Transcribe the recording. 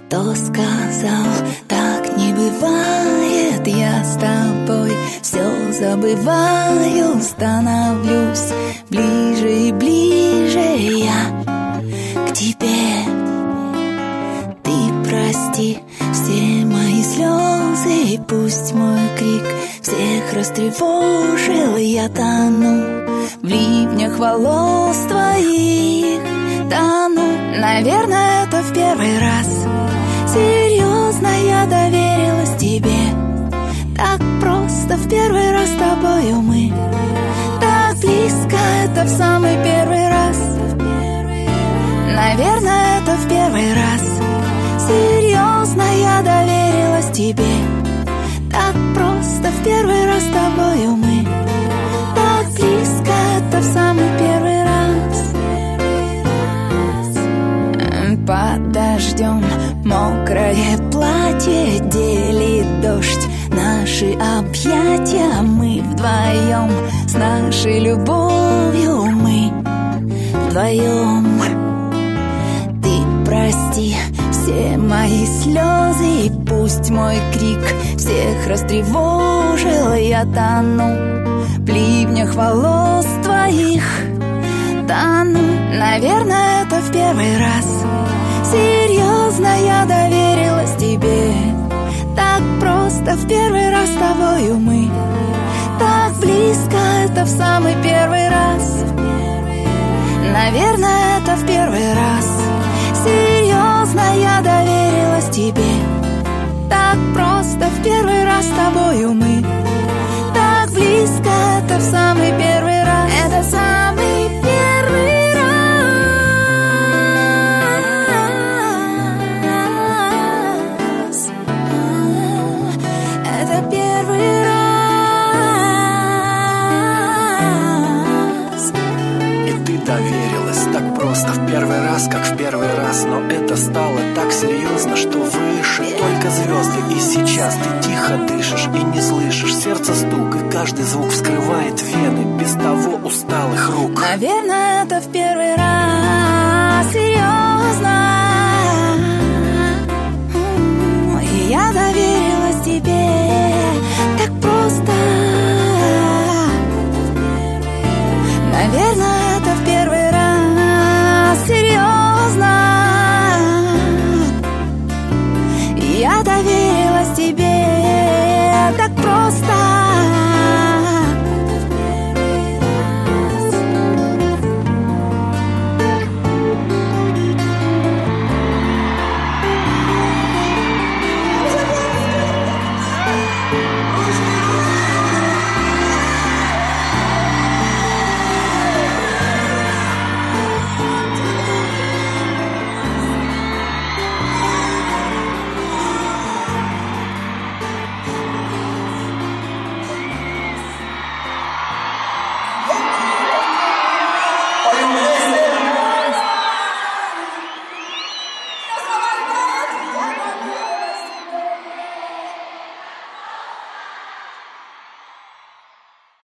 Кто сказал, так не бывает? Я с тобой все забываю, становлюсь ближе и ближе я к тебе. Ты прости все мои слезы, и пусть мой крик всех растревожил. Я тону в ливнях волос твоих, тону. Наверное, это в первый раз. Серьезно, я доверилась тебе. Так просто в первый раз с тобою мы. Так близко, это в самый первый раз. Наверное, это в первый раз. Серьезно, я доверилась тебе. Так просто в первый раз с тобою мы. Так близко, это в самый первый раз. Под дождем мокрое платье делит дождь наши объятия. Мы вдвоем с нашей любовью, мы вдвоем. Ты прости все мои слезы, и пусть мой крик всех растревожил. Я тону в ливнях волос твоих, тону. Наверное, это в первый раз. Серьезно, я доверилась тебе. Так просто в первый раз с тобою мы. Так близко, это в самый первый раз. Наверное, это в первый раз. Серьезно, я доверилась тебе. Так просто в первый раз с тобою мы. Так близко, это в самый первый раз. Это самый первый раз. Это первый раз. И ты доверилась так просто в первый раз, как в первый раз. Но это стало так серьезно, что выше только звезды. И сейчас ты тихо дышишь и не слышишь сердце стук, и каждый звук вскрывает вены без того усталых рук. Наверное, это в первый раз. Серьезно.